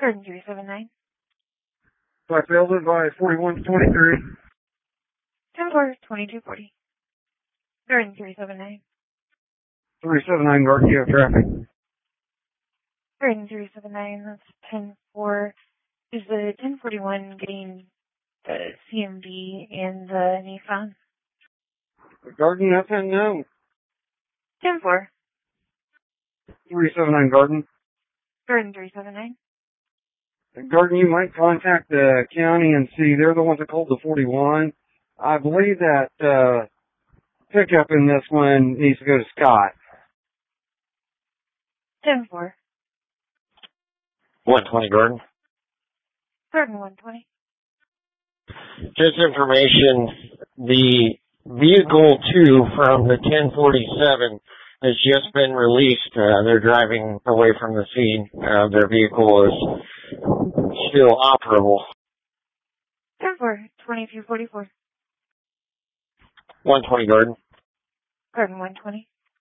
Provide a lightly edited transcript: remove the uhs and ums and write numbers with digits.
Garden 379. So I failed it by 4123. 10-4, 2240. Garden 379. 379 Garden, you have traffic. Garden 379, that's 10-4. Is the 1041 getting the CMV and the Nissan? Garden, nothing, no. 10-4. 379 Garden. Garden 379. Garden, you might contact the county and see. They're the ones that called the 41. I believe that pickup in this one needs to go to Scott. 10-4. 120 Garden. Garden 120. Just information, the vehicle 2 from the 1047 has just been released. They're driving away from the scene. Their vehicle is still operable. 10-4, 2244. 120 Garden. Garden 120.